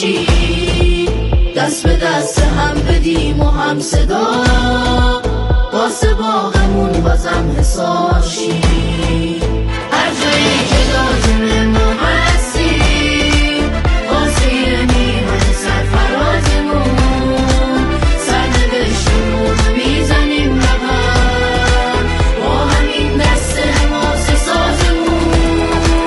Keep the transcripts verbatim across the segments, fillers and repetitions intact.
باشی، دست به دست هم بدیم و هم صدا، واسه باغمون بازم حساب شی. هر جایی که لازمه ما هستیم، واسه میهن سرفرازمون، سرنوشتمون میزنیم رقم، با همین دست حماسه سازمون.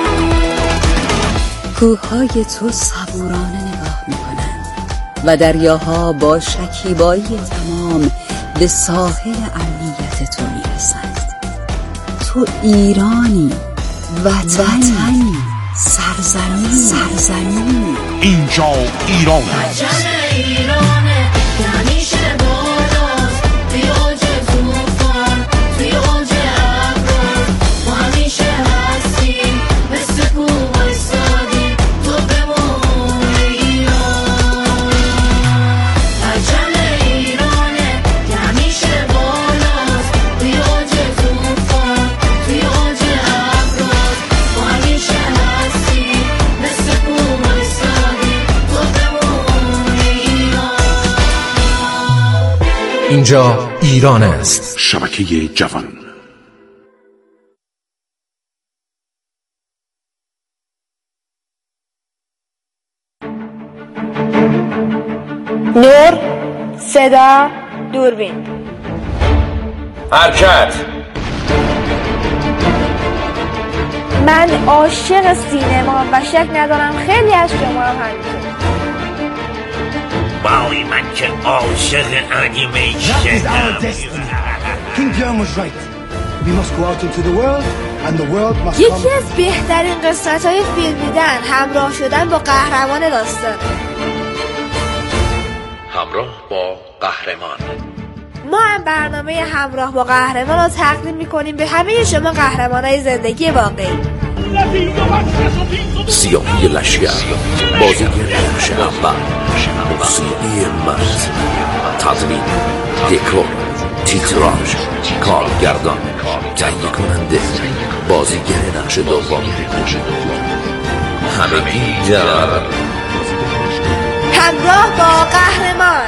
کوههای تو صبورانه نگاه میکنند و دریاها با شکیبایی تمام به ساحل امنیت تو میرسند. تو ایرانی، وطنی، سرزمین، سرزمین. اینجا ایران است. ایرانه که همیشه بالاست، توی اوج طوفان، توی اوج ابرار، ما همیشه هستیم مثل کوه وایسادیم تو بمون ایران. پرچم ایرانه که همیشه بالاست، توی اوج طوفان، توی اوج ابرار، ما همیشه هستیم مثل کوه وایسادیم تو بمون ایران. اینجا ایران است. شبکه جوان. نور، صدا، دوربین. حرکت. من عاشق سینما و شک ندارم خیلی از شما هم همینطور. وای من که عاشق انیمیشنم. King Björn was right. We must go out into the world and the world must come. یکی از بهترین قسمت‌های فیلم دیدن همراه شدن با قهرمان داستان. همراه با قهرمان. ما هم برنامه همراه با قهرمان رو تقدیم می‌کنیم به همه شما قهرمانای زندگی واقعی. سیاهی لشگر، بازیگر نقش اول، موسیقی مرد، تدوین، دکور، تیتراژ، کارگردان، تهیه کننده، بازیگر نقش دوم، همگی در همراه با قهرمان.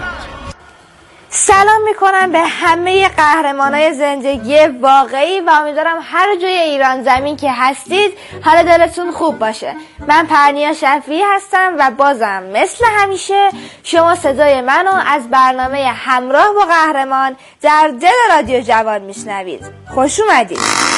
سلام میکنم به همه قهرمانای زندگی واقعی و امیدوارم هر جای ایران زمین که هستید حال دلتون خوب باشه. من پرنیا شفیعی هستم و بازم مثل همیشه شما صدای منو از برنامه همراه با قهرمان در دل رادیو جوان میشنوید. خوش اومدید.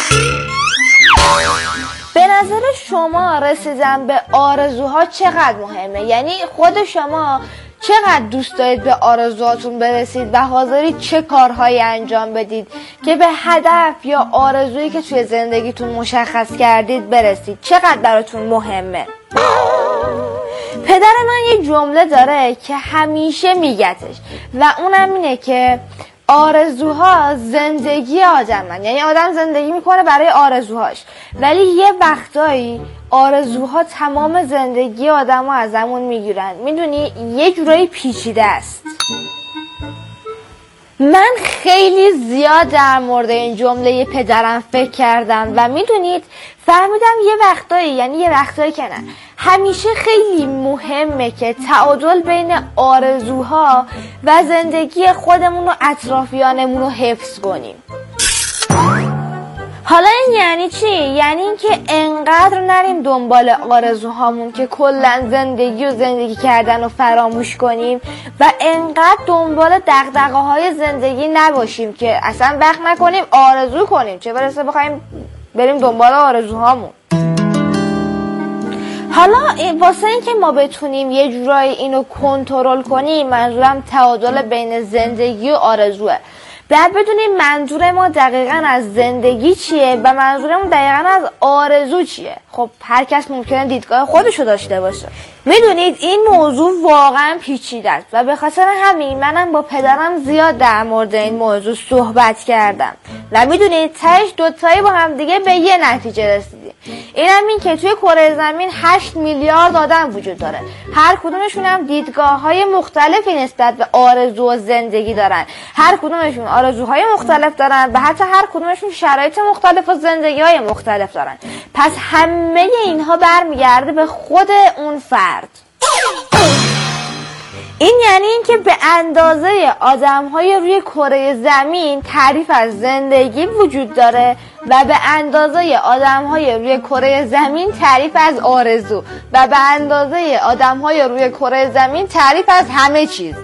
به نظر شما رسیدن به آرزوها چقدر مهمه؟ یعنی خود شما چقدر دوست دارید به آرزوهاتون برسید و حاضرید چه کارهایی انجام بدید که به هدف یا آرزویی که توی زندگیتون مشخص کردید برسید؟ چقدر براتون مهمه؟ پدر من یه جمله داره که همیشه میگتش و اونم اینه که آرزوها زندگی آدمن. یعنی آدم زندگی میکنه برای آرزوهاش، ولی یه وقتایی آرزوها تمام زندگی آدم رو ازمون میگیرن. میدونی یه جورایی پیچیده است. من خیلی زیاد در مورد این جمله پدرم فکر کردم و میدونید فهمیدم یه وقتایی، یعنی یه وقتایی که نه، همیشه خیلی مهمه که تعادل بین آرزوها و زندگی خودمون و اطرافیانمون رو حفظ کنیم. حالا این یعنی چی؟ یعنی اینکه انقدر نریم دنبال آرزوهامون که کلا زندگی و زندگی کردن رو فراموش کنیم و انقدر دنبال دغدغه‌های زندگی نباشیم که اصلا وقت نکنیم آرزو کنیم، چه برسه بخوایم بریم دنبال آرزوهامون. حالا واسه اینکه ما بتونیم یه جورایی اینو کنترل کنیم، منظورم تعادل بین زندگی و آرزوه. باید بدونیم منظور ما دقیقاً از زندگی چیه و منظورمون دقیقاً از آرزو چیه. خب هر کس ممکنه دیدگاه خودشو داشته باشه. میدونید این موضوع واقعاً پیچیده است و به خاطر همین منم با پدرم زیاد در مورد این موضوع صحبت کردم و میدونید تهش دوتایی با هم دیگه به یه نتیجه رسیدیم. اینم این که توی کره زمین هشت میلیارد آدم وجود داره. هر کدومشون هم دیدگاه‌های مختلفی نسبت به آرزو و زندگی دارن. هر کدومشون آرزوهای مختلف دارن و حتی هر کدومشون شرایط مختلف و زندگی‌های مختلف دارن. پس همه اینها برمیگرده به خود اون فرد. این یعنی اینکه به اندازه آدم‌های روی کره زمین تعریف از زندگی وجود داره و به اندازه آدم‌های روی کره زمین تعریف از آرزو و به اندازه آدم‌های روی کره زمین تعریف از همه چیز.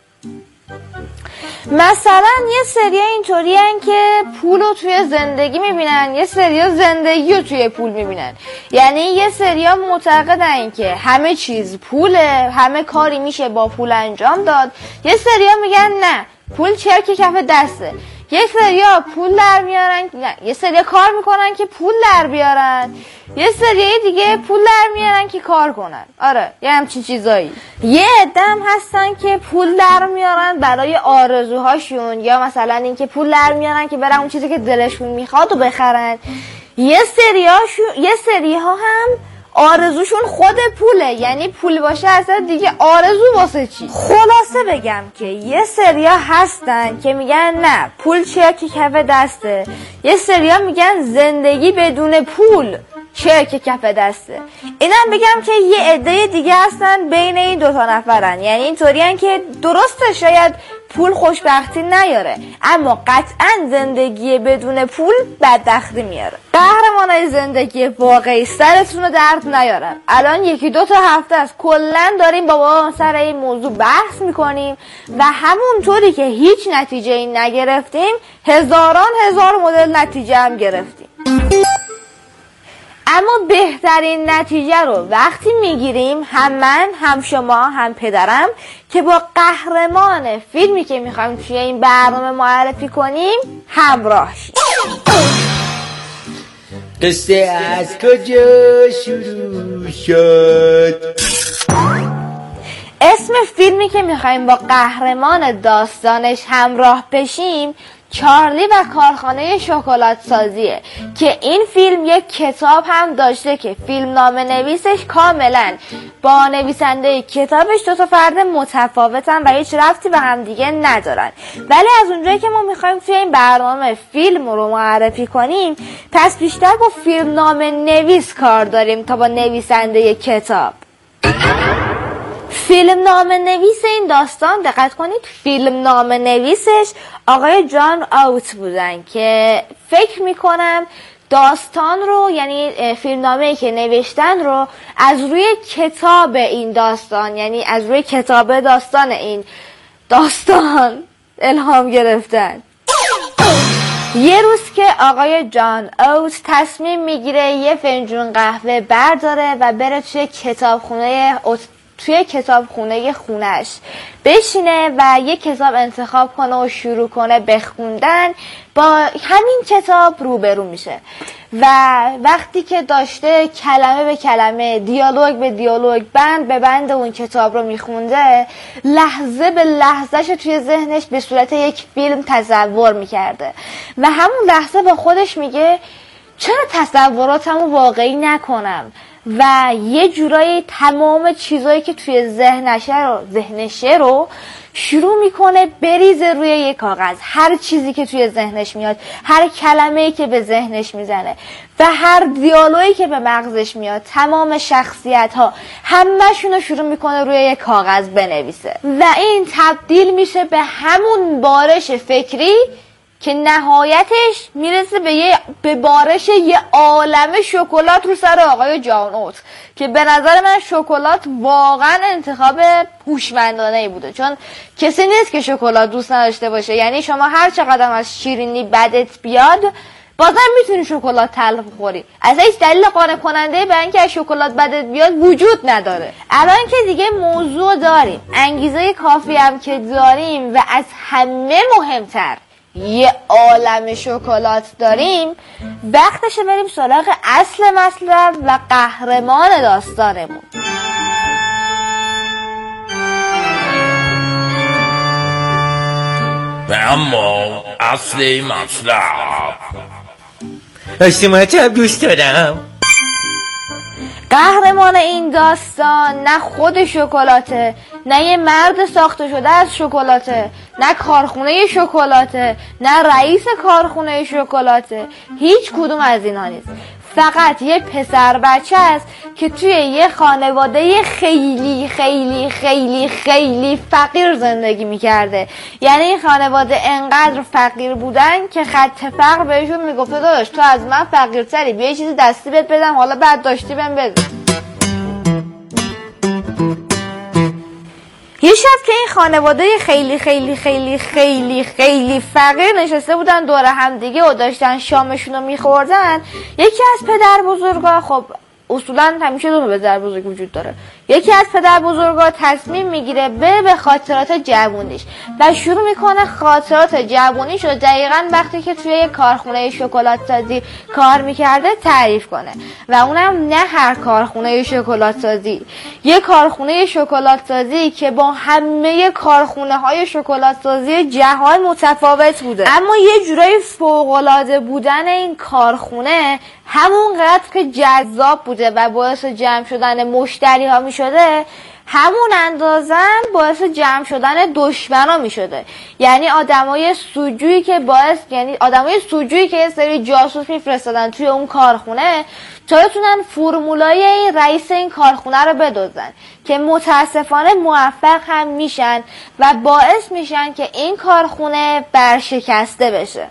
مثلا یه سری اینطوری هن که پول رو توی زندگی میبینن، یه سری زندگی رو توی پول میبینن. یعنی یه سری ها معتقدن که همه چیز پوله، همه کاری میشه با پول انجام داد. یه سری ها میگن نه، پول چرک کف دسته. یه سری ها پول در میارن، نه یه سری ها کار میکنن که پول در بیارن، یه سری دیگه پول در میارن که کار کنن. آره یه همچین چیزایی. یه عدم هستن که پول در میارن برای آرزوهاشون، یا مثلا این که پول در میارن که برن اون چیزی که دلشون میخواد و بخرن. یه سری هاشون، یه سری ها هم آرزوشون خود پوله، یعنی پول باشه اصلا دیگه آرزو واسه چی. خلاصه بگم که یه سریا هستن که میگن نه پول چرک کف دسته، یه سریا میگن زندگی بدون پول چرک کف دسته. اینم بگم که یه عده دیگه هستن بین این دوتا نفرن، یعنی اینطورین که درسته شاید پول خوشبختی نیاره، اما قطعا زندگی بدون پول بدبختی میاره. قهرمانای زندگی واقعی سرتون رو درد نیارن. الان یکی دو تا هفته از کلن داریم بابا سر این موضوع بحث میکنیم و همونطوری که هیچ نتیجه این نگرفتیم هزاران هزار مدل نتیجه هم گرفتیم. اما بهترین نتیجه رو وقتی میگیریم هم من هم شما هم پدرم که با قهرمان فیلمی که میخوایم توی این برنامه معرفی کنیم همراه شیم. قصه از کجا شروع شد؟ اسم فیلمی که میخوایم با قهرمان داستانش همراه بشیم چارلی و کارخانه شکلات سازیه که این فیلم یک کتاب هم داشته که فیلم نام نویسش کاملا با نویسنده کتابش دو تا فرد متفاوتن و هیچ ربطی به هم دیگه ندارن. ولی از اونجایی که ما میخوایم توی این برنامه فیلم رو معرفی کنیم پس بیشتر با فیلم نام نویس کار داریم تا با نویسنده کتاب. فیلم نام نویس این داستان دقت کنید فیلم نام نویسش آقای جان اوت بودن که فکر میکنم داستان رو یعنی فیلم نامه‌ای که نوشتن رو از روی کتاب این داستان یعنی از روی کتاب داستان این داستان الهام گرفتن. یه روز که آقای جان اوت تصمیم میگیره یه فنجون قهوه برداره و بره توی کتابخونه توی کتابخونه خونش بشینه و یک کتاب انتخاب کنه و شروع کنه بخوندن، با همین کتاب روبرو میشه و وقتی که داشته کلمه به کلمه دیالوگ به دیالوگ بند به بند اون کتاب رو میخونده لحظه به لحظهش توی ذهنش به صورت یک فیلم تصور میکرده و همون لحظه با خودش میگه چرا تصوراتمو واقعی نکنم و یه جورایی تمام چیزایی که توی ذهنشه رو ذهنشه رو شروع میکنه بریزه روی یک کاغذ. هر چیزی که توی ذهنش میاد، هر کلمه‌ای که به ذهنش میزنه و هر دیالوگی که به مغزش میاد، تمام شخصیت‌ها همه‌شون رو شروع میکنه روی یک کاغذ بنویسه و این تبدیل میشه به همون بارش فکری که نهایتش میرسه به یه به بارش یه عالمه شکلات رو سر آقای جان اوت که به نظر من شکلات واقعا انتخاب هوشمندانه‌ای بوده، چون کسی نیست که شکلات دوست نداشته باشه. یعنی شما هر چقدر از شیرینی بدت بیاد بازم میتونی شکلات تلخ بخوری. از هیچ دلیل قانع کننده به اینکه شکلات بدت بیاد وجود نداره. الان که دیگه موضوع داریم، انگیزه کافی هم که داریم و از همه مهمتر یه عالم شکلات داریم، وقتشه بریم سراغ اصل مطلب و قهرمان داستانمون. و اما اصل مطلب اشتماعات دوست دارم. قهرمان این داستان نه خود شکلاته، نه یه مرد ساخته شده از شکلاته، نه کارخونه شکلاته، نه رئیس کارخونه شکلاته، هیچ کدوم از اینا نیست. فقط یه پسر بچه است که توی یه خانواده خیلی خیلی خیلی خیلی فقیر زندگی میکرده. یعنی این خانواده انقدر فقیر بودن که خط فقر بهشون میگفته داداش تو از من فقیرتری، بیا یه چیزی دستی بهت بدم، حالا بعد داشتی بهم بده. یه شب که این خانواده خیلی خیلی خیلی خیلی خیلی فقیر نشسته بودن دور هم دیگه و داشتن شامشون رو میخوردن، یکی از پدر بزرگا، خب اصولا همیشه دو پدر بزرگ وجود داره، یکی از پدر بزرگا تصمیم میگیره به به خاطرات جوونیش و شروع میکنه خاطرات جوونیش رو دقیقاً وقتی که توی یک کارخونه شکلات سازی کار میکرده تعریف کنه. و اونم نه هر کارخونه شکلات سازی، یه کارخونه شکلات سازی که با همه کارخونه های شکلات سازی جهان متفاوت بوده، اما یه جورایی فوق العاده بودن این کارخونه همونقدر که جذاب بوده و باعث جمع شدن مشتری ها می شده، همون اندازن باعث جمع شدن دشمنا می شده. یعنی آدمای سوجویی که باعث یعنی آدمای سوجویی که یه سری جاسوس میفرستادن توی اون کارخونه تا بتونن فرمولای این رئیس این کارخونه رو بدزدن که متاسفانه موفق هم میشن و باعث میشن که این کارخونه برشکسته بشه.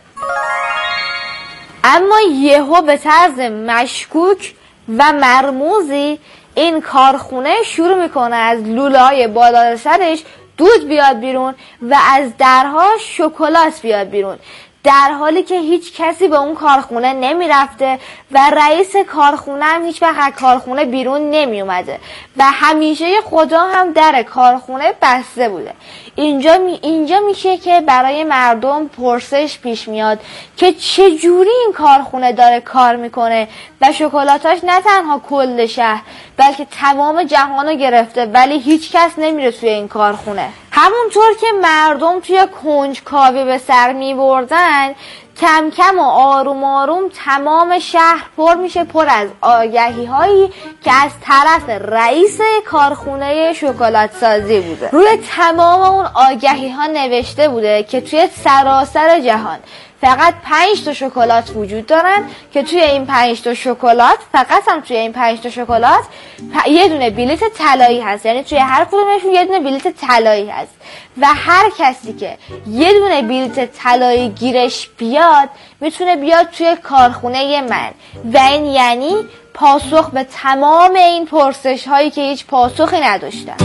اما یهو به طرز مشکوک و مرموزی این کارخونه شروع میکنه از لوله‌های بالا سرش دود بیاد بیرون و از درها شکلات بیاد بیرون، در حالی که هیچ کسی به اون کارخونه نمی رفته و رئیس کارخونه هم هیچ وقت از کارخونه بیرون نمی اومده و همیشه خدا هم در کارخونه بسته بوده. اینجا می اینجا میشه که برای مردم پرسش پیش میاد که چه جوری این کارخونه داره کار میکنه و شکلاتاش نه تنها کل شهر بلکه تمام جهانو گرفته ولی هیچ کس نمیره توی این کارخونه. همونطور که مردم توی کنجکاوی به سر میبردن، کم کم و آروم آروم تمام شهر پر میشه پر از آگهی هایی که از طرف رئیس کارخونه شکلات سازی بوده. روی تمام اون آگهی ها نوشته بوده که توی سراسر جهان فقط پنج تا شکلات وجود دارن که توی این پنج تا شکلات فقط هم توی این پنج تا شکلات پ... یه دونه بلیت طلایی هست. یعنی توی هر کدومشون یه دونه بلیت طلایی هست و هر کسی که یه دونه بلیت طلایی گیرش بیاد میتونه بیاد توی کارخونه من و این یعنی پاسخ به تمام این پرسش هایی که هیچ پاسخی نداشتن.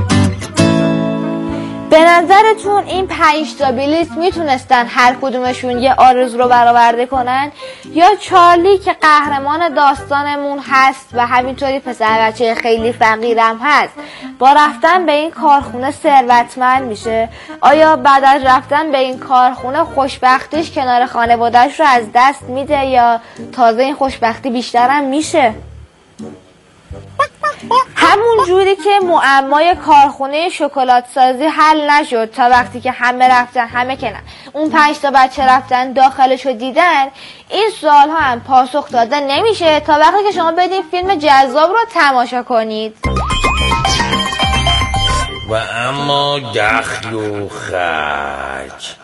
به نظرتون این پنج تا بلیت میتونستن هر کدومشون یه آرزو رو برآورده کنن؟ یا چارلی که قهرمان داستانمون هست و همینطوری پسر بچه خیلی فقیرم هست با رفتن به این کارخونه ثروتمند میشه؟ آیا بعد از رفتن به این کارخونه خوشبختیش کنار خانواده‌اش رو از دست میده یا تازه این خوشبختی بیشترم میشه؟ همون جوری که معمای کارخونه شکلات سازی حل نشد تا وقتی که همه رفتن همه که نه اون پنج تا بچه رفتن داخلشو دیدن، این سوال ها هم پاسخ داده نمیشه تا وقتی که شما بدین فیلم جذاب رو تماشا کنید. و اما دخل و خرج.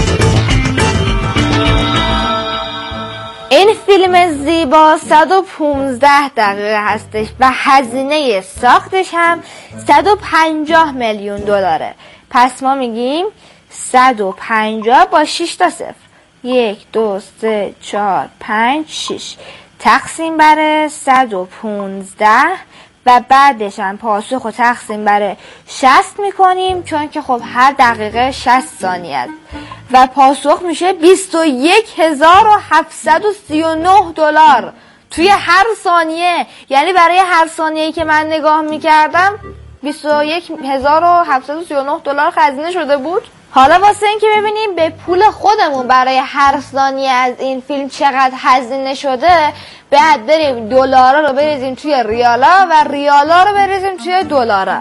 این فیلم زیبا صد و پانزده دقیقه هستش و هزینه ساختش هم صد و پنجاه میلیون دلاره. پس ما میگیم صد و پنجاه با شش تا صفر، یک دو سه چهار پنج شش تقسیم بر صد و پانزده و بعدش هم پاسخ و تقسیم بر شصت میکنیم چون که خب هر دقیقه شصت ثانیه است و پاسخ میشه بیست و یک هزار و هفتصد و سی و نه دلار توی هر ثانیه. یعنی برای هر ثانیه‌ای که من نگاه میکردم بیست و یک هزار و هفتصد و سی و نه دلار خزینه شده بود. حالا واسه این که ببینیم به پول خودمون برای هر ثانیه از این فیلم چقدر هزینه شده، بعد بریم دلارا رو بریزیم توی ریالا و ریالا رو بریزیم توی دلارا.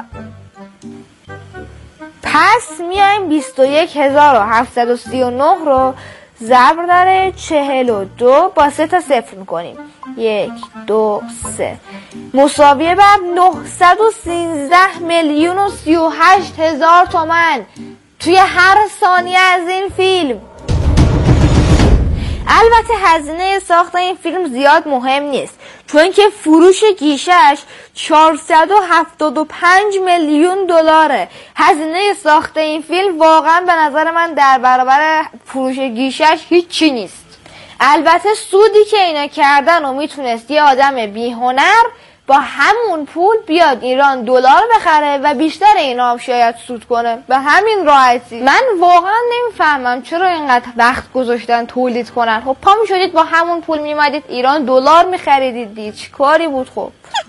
پس میایم بیست و یک هزار و هفتصد و سی و نه رو ضرب در چهل و دو با سه تا صفر میکنیم، یک دو سه مساویه بر نهصد و سیزده میلیون و سی و هشت هزار تومن توی هر ثانیه از این فیلم. البته هزینه ساخت این فیلم زیاد مهم نیست، چون که فروش گیشش چهارصد و هفتاد و پنج میلیون دلاره. هزینه ساخت این فیلم واقعا به نظر من در برابر فروش گیشش هیچی نیست. البته سودی که اینا کردن و میتونست یه آدم بی‌هنر با همون پول بیاد ایران دلار بخره و بیشتر اینا هم شاید سود کنه به همین راحتی. من واقعا نمیفهمم چرا اینقدر وقت گذاشتن تولید کنن. خب پا میشدید با همون پول میمدید ایران دلار میخریدید دیگه، چی کاری بود؟ خب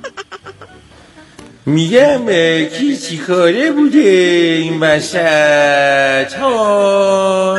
میگم کی چی کاره بوده این وسط ها؟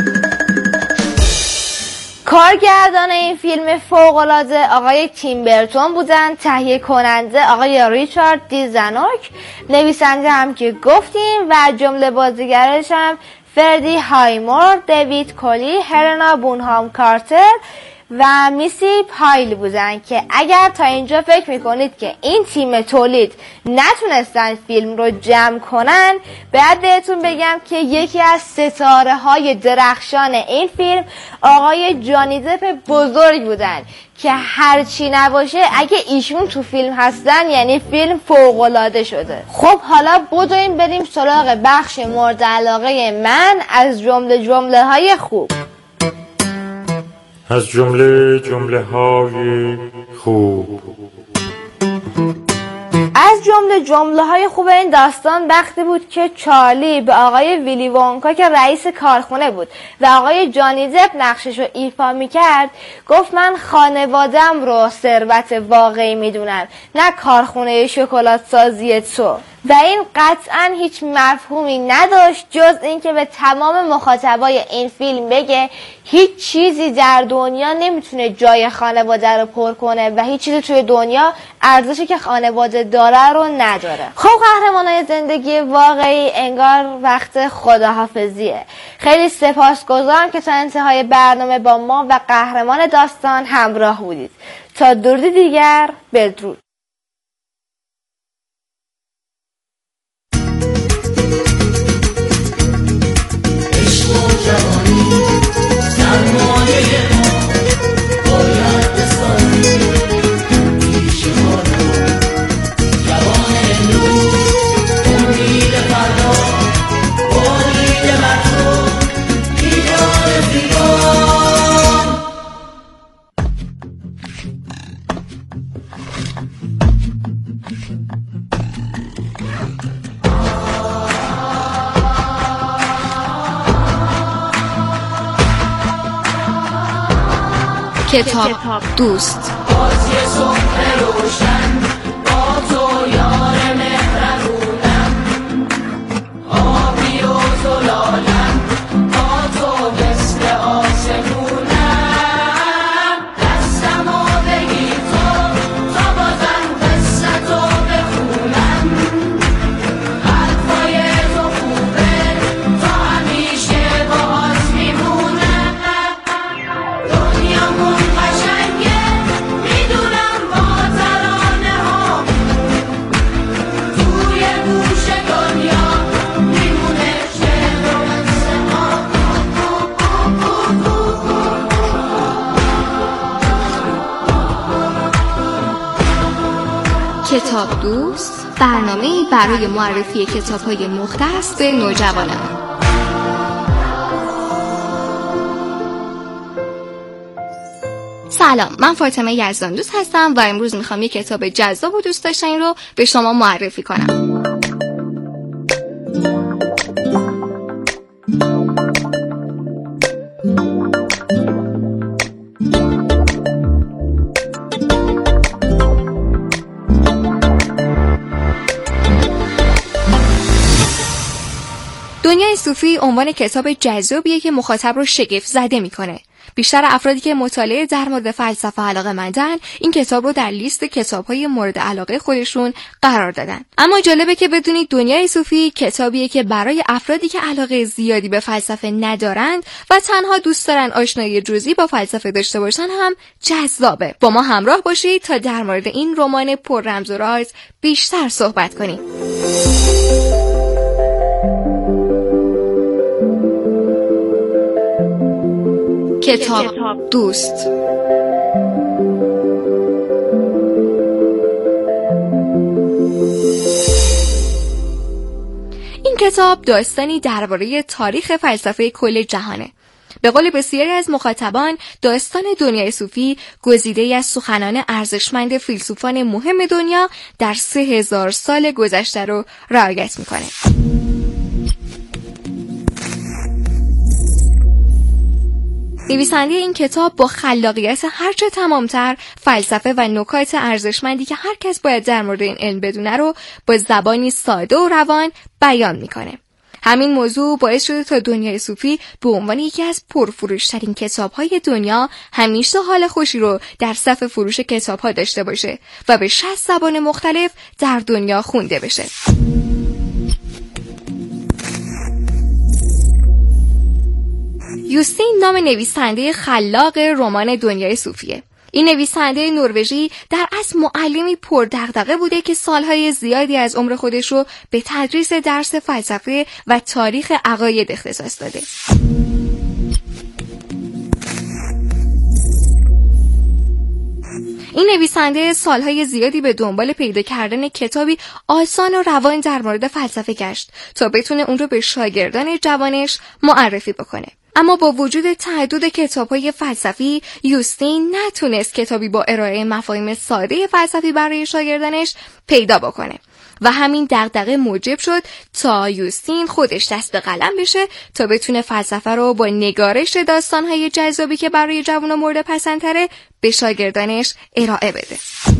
کارگردان این فیلم فوق‌العاده آقای تیم برتون بودن، تهیه کننده آقای ریچارد دی زانوک، نویسنده هم که گفتیم و جمله بازیگرش هم فردی هایمور، دیوید کولی، هلنا بونهام کارتر و میسی پایل بودن که اگر تا اینجا فکر میکنید که این تیم تولید نتونستن فیلم رو جمع کنن، باید بهتون بگم که یکی از ستاره های درخشان این فیلم آقای جانی دپ بزرگ بودن که هرچی نباشه اگه ایشون تو فیلم هستن یعنی فیلم فوق‌العاده شده. خب حالا بدویم بریم سراغ بخش مورد علاقه من از جمله جمله های خوب. از جمله جمله های خوب از جمله جمله های خوب این داستان وقتی بود که چارلی به آقای ویلی وونکا که رئیس کارخونه بود و آقای جانی دپ نقشش رو ایفا میکرد گفت من خانوادم رو ثروت واقعی میدونم، نه کارخونه شکلات سازی تو. و این قطعا هیچ مفهومی نداشت جز اینکه به تمام مخاطبای این فیلم بگه هیچ چیزی در دنیا نمیتونه جای خانواده رو پر کنه و هیچ چیزی توی دنیا ارزشی که خانواده داره رو نداره. خب قهرمانای زندگی واقعی انگار وقت خداحافظیه. خیلی سپاسگزارم که تا انتهای برنامه با ما و قهرمان داستان همراه بودید. تا درودی دیگر، بدرود. کتاب دوست. کتاب دوست، برنامه‌ای برای معرفی کتاب‌های مختص به نوجوانان. سلام، من فاطمه یزدان دوست هستم و امروز میخوام یک کتاب جذاب و دوست داشتنی رو به شما معرفی کنم. دنیای صوفی عنوان کتاب جذابیه که مخاطب رو شگفت زده میکنه. بیشتر افرادی که مطالعه در مورد فلسفه علاقه‌مندن این کتاب رو در لیست کتاب‌های مورد علاقه خودشون قرار دادن. اما جالبه که بدونید دنیای صوفی کتابیه که برای افرادی که علاقه زیادی به فلسفه ندارند و تنها دوست دارن آشنایی جزئی با فلسفه داشته باشن هم جذابه. با ما همراه باشید تا در مورد این رمان پر رمز و راز بیشتر صحبت کنیم. کتاب دوست. این کتاب داستانی درباره تاریخ فلسفه کل جهانه. به قول بسیاری از مخاطبان، داستان دنیای صوفی گزیده‌ای از سخنان ارزشمند فیلسوفان مهم دنیا در سه هزار سال گذشته رو رعایت میکنه. نویسنده این کتاب با خلاقیت هرچه تمامتر فلسفه و نکات ارزشمندی که هر کس باید در مورد این علم بدونه رو با زبانی ساده و روان بیان میکنه. همین موضوع باعث شده تا دنیای صوفی به عنوان یکی از پرفروشترین کتاب‌های دنیا همیشه حال خوشی رو در صف فروش کتاب‌ها داشته باشه و به شصت زبان مختلف در دنیا خونده بشه. یوستین نام نویسنده خلاق رمان دنیای صوفیه. این نویسنده نروژی در اصل معلمی پردغدغه بوده که سالهای زیادی از عمر خودش رو به تدریس درس فلسفه و تاریخ عقاید اختصاص داده. این نویسنده سالهای زیادی به دنبال پیدا کردن کتابی آسان و روان در مورد فلسفه گشت تا بتونه اون رو به شاگردان جوانش معرفی بکنه. اما با وجود تعدد کتاب‌های فلسفی، یوستین نتونست کتابی با ارائه مفاهیم ساده فلسفی برای شاگردانش پیدا بکنه و همین دغدغه موجب شد تا یوستین خودش دست به قلم بشه تا بتونه فلسفه رو با نگارش داستان‌های جذابی که برای جوانان مورد پسندتره به شاگردانش ارائه بده.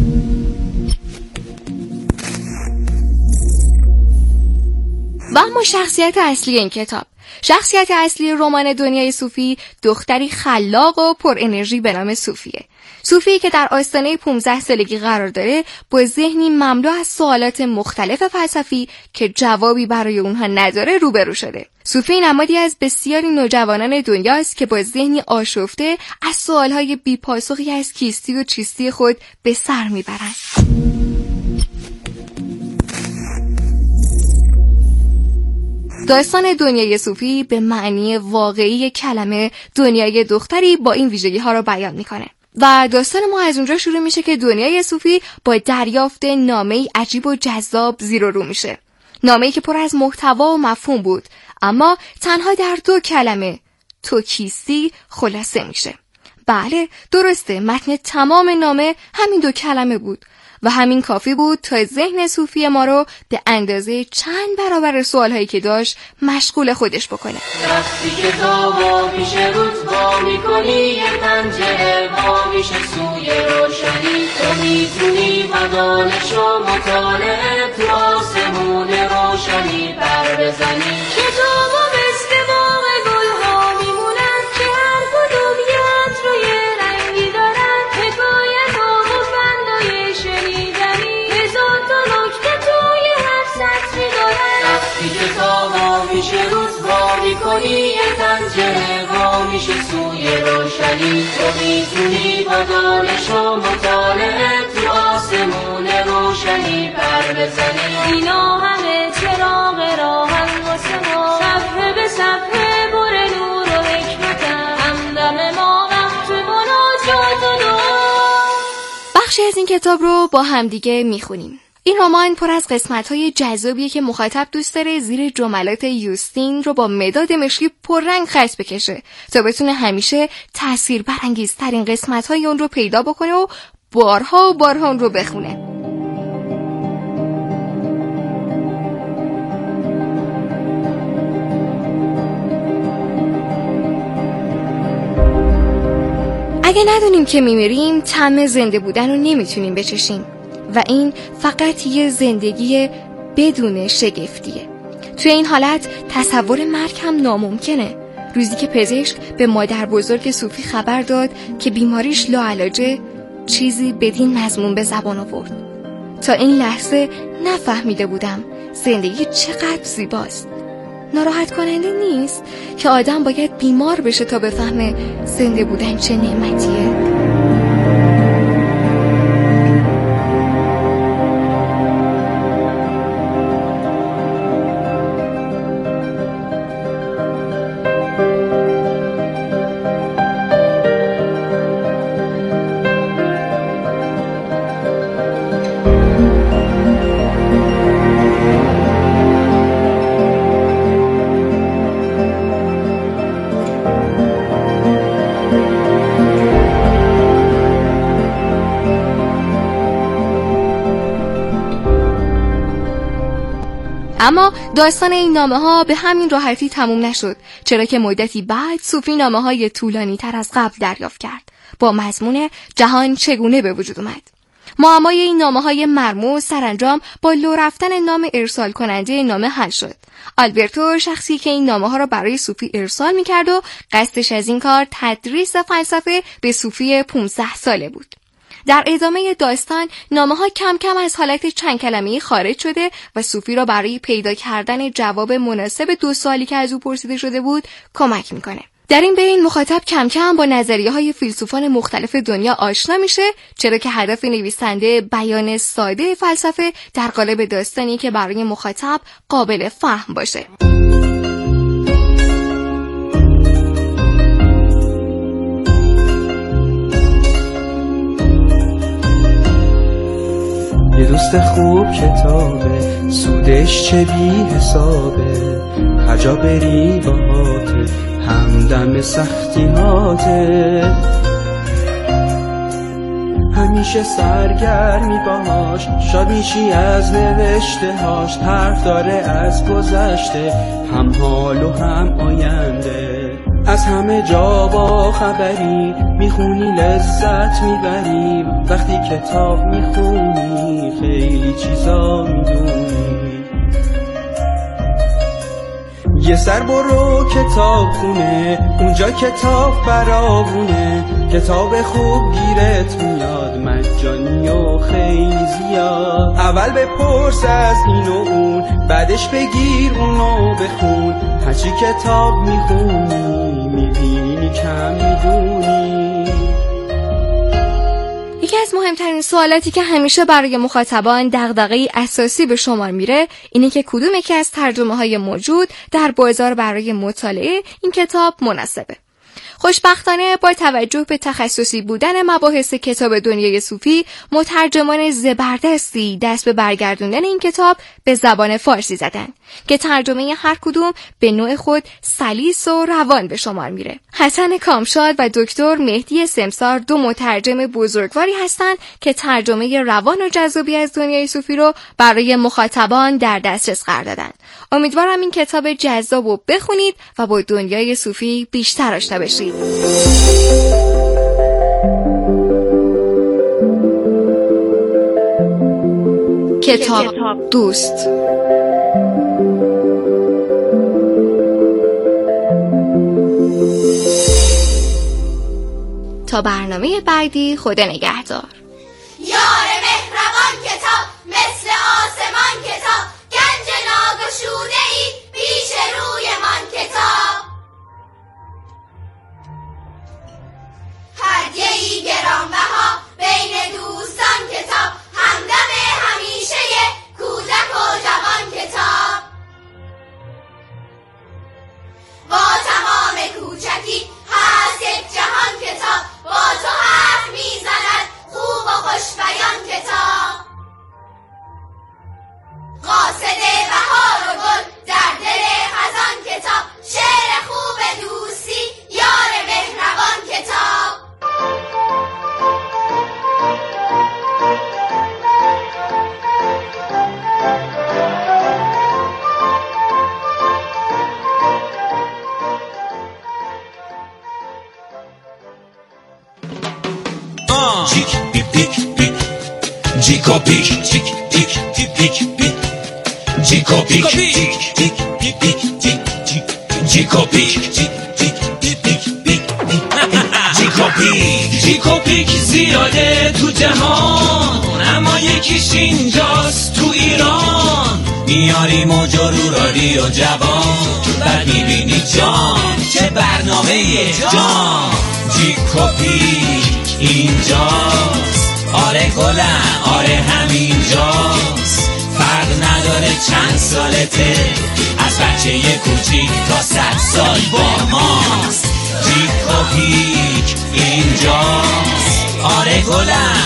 و اما شخصیت اصلی این کتاب، شخصیت اصلی رمان دنیای صوفی دختری خلاق و پر انرژی به نام صوفیه. صوفی که در آستانه پانزده سالگی قرار داره با ذهنی مملو از سوالات مختلف فلسفی که جوابی برای اونها نداره روبرو شده. صوفی نمادی از بسیاری نوجوانان دنیاست که با ذهنی آشفته از سوالهای بی‌پاسخی از کیستی و چیستی خود به سر میبرند. داستان دنیای صوفی به معنی واقعی کلمه دنیای دختری با این ویژگی ها را بیان میکنه و داستان ما از اونجا شروع میشه که دنیای صوفی با دریافت نامه‌ای عجیب و جذاب زیر و رو میشه. نامه‌ای که پر از محتوا و مفهوم بود، اما تنها در دو کلمه تو کیستی خلاصه میشه. بله، درسته، متن تمام نامه همین دو کلمه بود و همین کافی بود تا ذهن صوفی ما رو به اندازه چند برابر سوالهایی که داشت مشغول خودش بکنه. وقتی که تابا میشه رود با میکنی یه پنجره با میشه سوی روشنی، تو میتونی و دانش و مطالعه تو آسمون روشنی بر بزنی. کتابا مثل باغ گلها میمونن که هر کدوم یه عطر و یه رنگی دارن، حکایت ها و فندای شنیدنی، هزار تا نکته توی هر سطری دارن. وقتی که تابا میشه روز وا میکنی یه پنجره وا میشه سوی روشنی، تو میتونی با دانش و مطالعه تو آسمون روشنی پر بزنی. اینا همه چراغ راهن واسه ما، صفحه به صفحه پر نور و حکمتن، همدم ما وقت مناجات و دعا. بخشی از این کتاب رو با همدیگه میخونیم. این رمان پر از قسمت‌های جذابیه که مخاطب دوست داره زیر جملات یوستین رو با مداد مشکی پررنگ خط بکشه تا بتونه همیشه تأثیر برانگیزترین قسمت‌های اون رو پیدا بکنه و بارها و بارها اون رو بخونه. اگه ندونیم که میمیریم، طعم زنده بودن رو نمیتونیم بچشیم و این فقط یه زندگی بدون شگفتیه. توی این حالت تصور مرگ هم ناممکنه. روزی که پزشک به مادر بزرگ صوفی خبر داد که بیماریش لاعلاجه، چیزی بدین مضمون به زبان آورد. تا این لحظه نفهمیده بودم زندگی چقدر زیباست. ناراحت کننده نیست که آدم باید بیمار بشه تا بفهمه زنده بودن چه نعمتیه. اما داستان این نامه ها به همین راحتی تموم نشد، چرا که مدتی بعد صوفی نامه های طولانی تر از قبل دریافت کرد با مضمون جهان چگونه به وجود اومد. معمای این نامه های مرموز سرانجام با لو رفتن نام ارسال کننده نامه حل شد. آلبرتو شخصی که این نامه ها را برای صوفی ارسال می‌کرد و قصدش از این کار تدریس فلسفه به صوفی پانزده ساله بود. در ادامه داستان نامه ها کم کم از حالت چند کلمه‌ای خارج شده و صوفی را برای پیدا کردن جواب مناسب دو سوالی که از او پرسیده شده بود کمک میکنه. در این بین مخاطب کم کم با نظریه های فیلسوفان مختلف دنیا آشنا میشه، چرا که هدف نویسنده بیان ساده فلسفه در قالب داستانی که برای مخاطب قابل فهم باشه. یه دوست خوب کتابه، سودش چه بی حسابه، هر جا بری باهاته، همدم سختی هاته، همیشه سرگرمی باهاش، شاد میشی از نوشته هاش، حرف داره از گذشته، هم حال و هم آینده، از همه جا با خبری، میخونی لذت میبری، وقتی کتاب میخونی خیلی چیزا میدونی. یه سر برو کتاب خونه، اونجا کتاب فراوونه، کتاب خوب گیرت میاد، مجانی و خیلی زیاد. اول بپرس از این و اون، بعدش بگیر اونو بخون، هرچی کتاب میخونی میبینی کم میدونی. یکی از مهمترین سوالاتی که همیشه برای مخاطبان دغدغه‌ای اساسی به شمار میره اینه که کدوم یکی از ترجمه‌های موجود در بازار برای مطالعه این کتاب مناسبه. خوشبختانه با توجه به تخصصی بودن مباحث کتاب دنیای صوفی، مترجمان زبردستی دست به برگردوندن این کتاب به زبان فارسی زدن که ترجمه هر کدوم به نوع خود سلیس و روان به شمار میره. حسن کامشاد و دکتر مهدی سمسار دو مترجم بزرگواری هستند که ترجمه روان و جذابی از دنیای صوفی رو برای مخاطبان در دسترس قرار دادن. امیدوارم این کتاب جذاب رو بخونید و با دنیای صوفی بیشتر آشنا بشید. کتاب دوست. تا برنامه بعدی، خدا نگهدار. یار مهربان کتاب، مثل آسمان کتاب، گنج ناگشوده ای پیش روی من کتاب، هدیه ای گرانبها بین دوستان کتاب، همدم همیشه کودک و جوان کتاب، با تمام کوچکی هست یک جهان کتاب، با تو حرف میزند خوب و خوش بیان کتاب، قاصد بهار و گل در دل خزان کتاب، شعر خوب دوستی یار مهربان کتاب. Chick, pick, pick, pick. Chico pick, chick, pick, pick, pick, pick. Chico pick, chick, pick, pick, pick, chick, chick. Chico pick, chick, pick, pick, pick, pick. Chico pick, Chico pick زیاده تو جهان، اما یکیش اینجاست تو ایران. میاری موجارو رادیو جوان، بعد میبینی جان چه برنامه جان. چیکو پیک اینجاست، آره گلم آره همینجاست، فرق نداره چند سالته، از بچه یه کوچیک تا صد سال با ماست. چیکو پیک اینجاست، آره گلم